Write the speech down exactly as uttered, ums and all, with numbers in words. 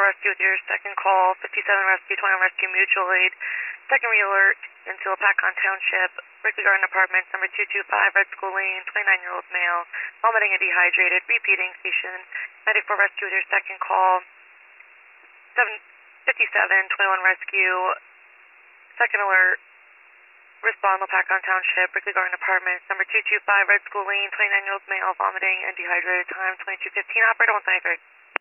rescue with your second call, fifty-seven rescue, twenty-one rescue, mutual aid. Second re-alert into Apacon Township, Berkeley Garden Apartments, number two two five, Red School Lane, twenty-nine-year-old male, vomiting and dehydrated, repeating, station ninety-four rescue with your second call, fifty-seven, twenty-one rescue, second alert, respond Apacon Township, Berkeley Garden Apartments, number two two five, Red School Lane, twenty-nine-year-old male, vomiting and dehydrated, time twenty-two fifteen, operator one twenty-three.